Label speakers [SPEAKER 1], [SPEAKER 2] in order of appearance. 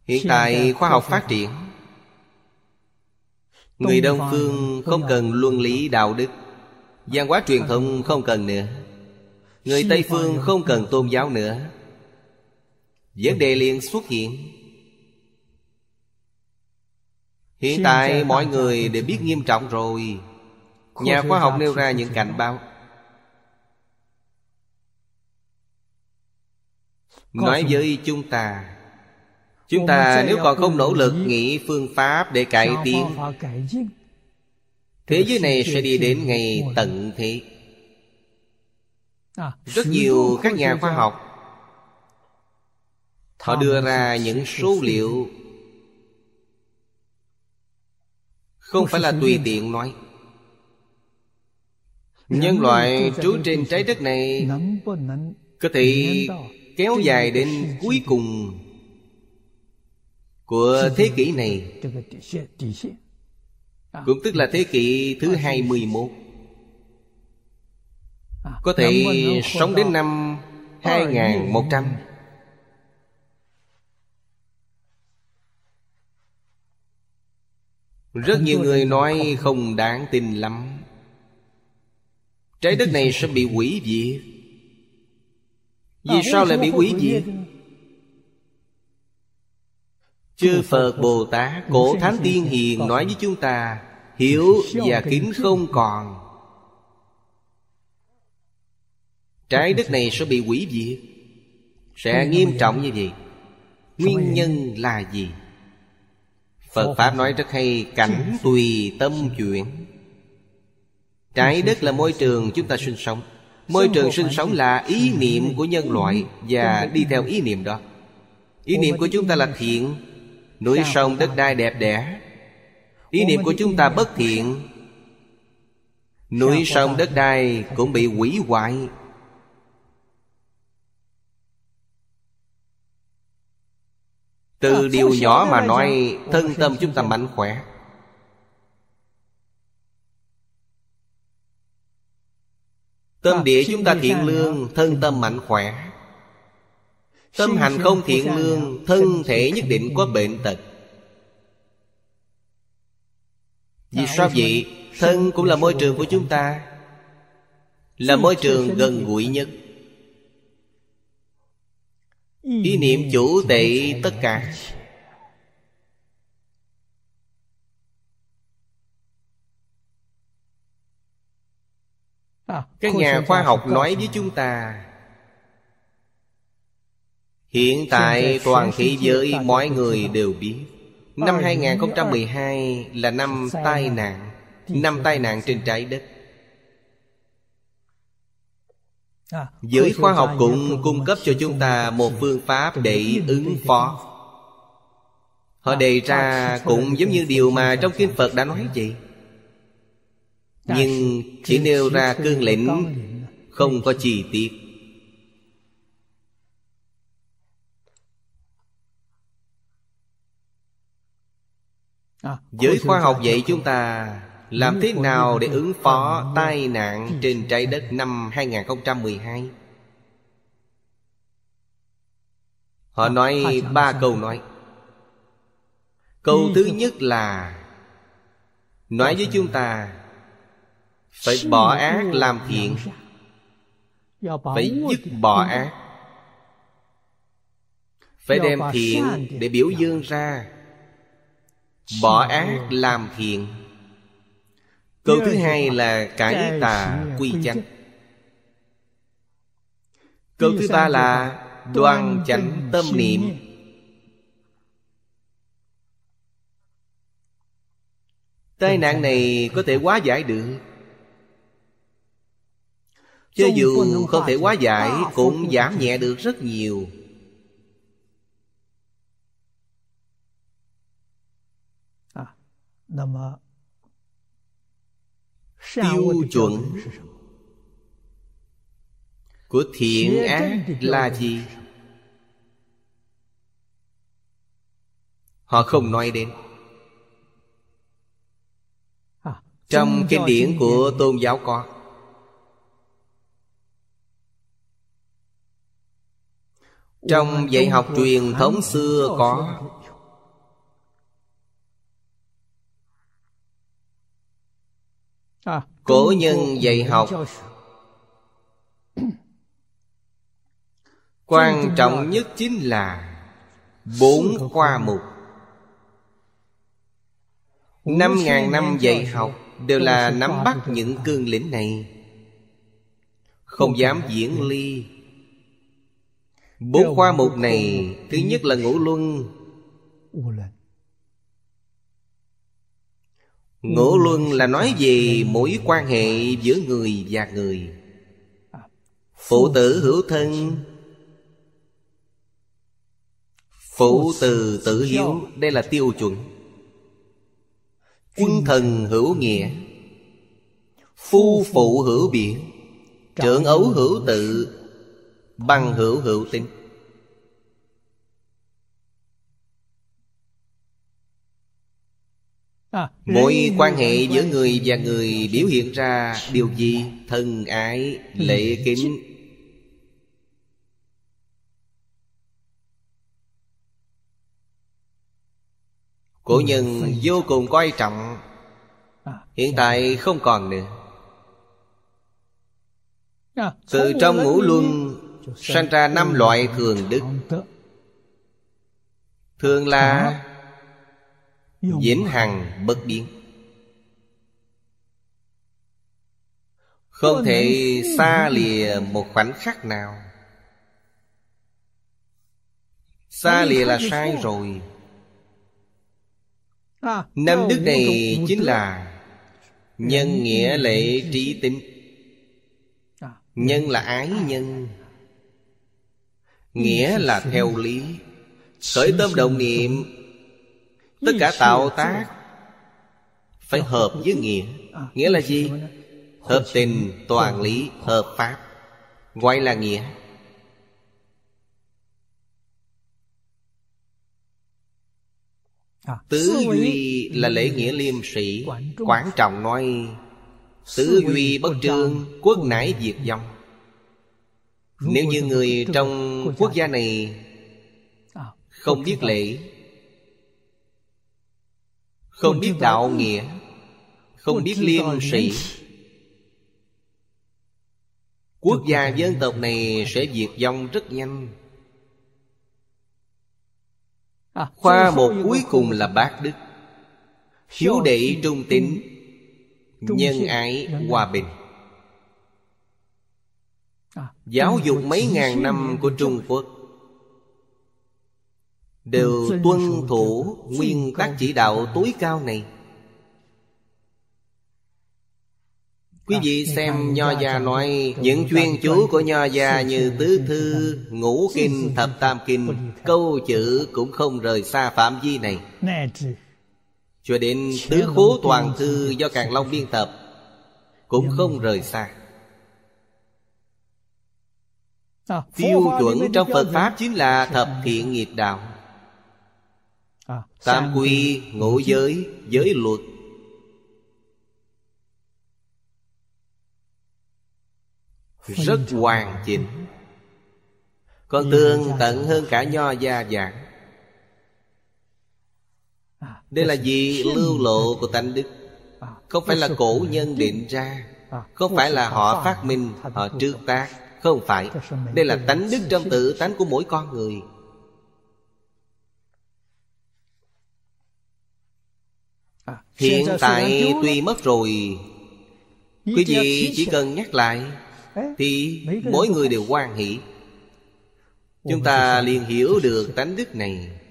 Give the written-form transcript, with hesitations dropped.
[SPEAKER 1] Hiện tại khoa học phát triển, người Đông phương không cần luân lý đạo đức, văn hóa truyền thống không cần nữa. Người Tây phương không cần tôn giáo nữa. Vấn đề liền xuất hiện. Hiện tại mọi người đều biết nghiêm trọng rồi. Nhà khoa học nêu ra những cảnh báo, nói với chúng ta nếu còn không nỗ lực nghĩ phương pháp để cải tiến, thế giới này sẽ đi đến ngày tận thế. Rất nhiều các nhà khoa học họ đưa ra những số liệu không phải là tùy tiện nói. Nhân loại trú trên trái đất này có thể kéo dài đến cuối cùng của thế kỷ này, cũng tức là thế kỷ thứ 21. Có thể sống đến năm 2100. Rất nhiều người nói không đáng tin lắm. Trái đất này sẽ bị hủy diệt. Vì sao lại bị hủy diệt? Chư Phật Bồ Tát, cổ Thánh Tiên Hiền nói với chúng ta, hiếu và kính không còn, trái đất này sẽ bị hủy diệt. Sẽ nghiêm trọng như vậy. Nguyên nhân là gì? Phật Pháp nói rất hay, cảnh tùy tâm chuyển. Trái đất là môi trường chúng ta sinh sống. Môi trường sinh sống là ý niệm của nhân loại, và đi theo ý niệm đó. Ý niệm của chúng ta là thiện, núi sông đất đai đẹp đẽ. Ý niệm của chúng ta bất thiện, núi sông đất đai cũng bị hủy hoại. Từ điều nhỏ mà nói, thân tâm chúng ta mạnh khỏe. Tâm địa chúng ta thiện lương, thân tâm mạnh khỏe. Tâm hành không thiện lương, thân thể nhất định có bệnh tật. Vì sao vậy? Thân cũng là môi trường của chúng ta, là môi trường gần gũi nhất. Ý niệm chủ tệ tất cả. Các nhà khoa học nói với chúng ta, hiện tại toàn thế giới mọi người đều biết, năm 2012 là năm tai nạn, năm tai nạn trên trái đất. Giới khoa học cũng cung cấp cho chúng ta một phương pháp để ứng phó. Họ đề ra cũng giống như điều mà trong Kinh Phật đã nói vậy, nhưng chỉ nêu ra cương lĩnh, không có chi tiết. Giới khoa học dạy chúng ta làm thế nào để ứng phó tai nạn trên trái đất năm 2012. Họ nói 3 câu nói. Câu thứ nhất là nói với chúng ta phải bỏ ác làm thiện, phải dứt bỏ ác, phải đem thiện để biểu dương ra, bỏ ác làm thiện. Câu thứ hai là cải tà quy chánh. Câu thứ ba là đoan chánh tâm niệm. Tai nạn này có thể hóa giải được. Cho dù không thể hóa giải, cũng giảm nhẹ được rất nhiều. Tiêu chuẩn của thiện ác là gì? Họ không nói đến. Trong kinh điển của tôn giáo có, trong dạy học truyền thống xưa có, Cổ nhân dạy học quan trọng nhất chính là 4 khoa mục. 5.000 năm dạy học đều là nắm bắt những cương lĩnh này, không dám diễn ly. 4 khoa mục này, thứ nhất là ngũ luân. Ngũ luân là nói về mối quan hệ giữa người và người. Phụ tử hữu thân, phụ từ tử hiếu, đây là tiêu chuẩn. Quân thần hữu nghĩa, phu phụ hữu biệt, trưởng ấu hữu tự, bằng hữu hữu tín. Mỗi quan hệ giữa người và người biểu hiện ra điều gì? Thân ái, lễ kính. Cổ nhân vô cùng coi trọng, hiện tại không còn nữa. Từ trong ngũ luân sanh ra 5 loại thường đức. Thường là vĩnh hằng bất biến, không thể xa lìa một khoảnh khắc nào. Xa lìa là sai rồi. 5 đức này chính là nhân, nghĩa, lễ, trí, tín. Nhân là ái nhân, nghĩa là theo lý. Khởi tâm động niệm, tất cả tạo tác phải hợp với nghĩa. Nghĩa là gì? Hợp tình, toàn lý, hợp pháp, gọi là nghĩa. Tứ duy là lễ nghĩa liêm sĩ. Quán Trọng nói: tứ duy bất trương, quốc nải diệt vong. Nếu như người trong quốc gia này không biết lễ, không biết đạo nghĩa, không biết liêm sĩ, quốc gia dân tộc này sẽ diệt vong rất nhanh. Khoa mục cuối cùng là bát đức: hiếu đệ trung tín, nhân ái hòa bình. Giáo dục mấy ngàn năm của Trung Quốc đều tuân thủ nguyên tắc chỉ đạo tối cao này. Quý vị xem Nho gia nói những chuyên chú của Nho gia như Tứ Thư, Ngũ Kinh, Thập Tam Kinh, câu chữ cũng không rời xa phạm vi này. Cho đến Tứ Khố Toàn Thư do Càn Long biên tập cũng không rời xa. Tiêu chuẩn trong Phật Pháp chính là thập thiện nghiệp đạo, tam quy, ngũ giới, giới luật. Rất hoàn chỉnh, còn tường tận hơn cả Nho gia giảng. Đây là gì? Lưu lộ của tánh đức. Không phải là cổ nhân định ra, không phải là họ phát minh, họ trước tác. Không phải. Đây là tánh đức trong tự tánh của mỗi con người. Hiện tại tuy mất rồi, quý vị chỉ cần nhắc lại thì mỗi người đều hoan hỷ. Chúng ta liền hiểu được tánh đức này.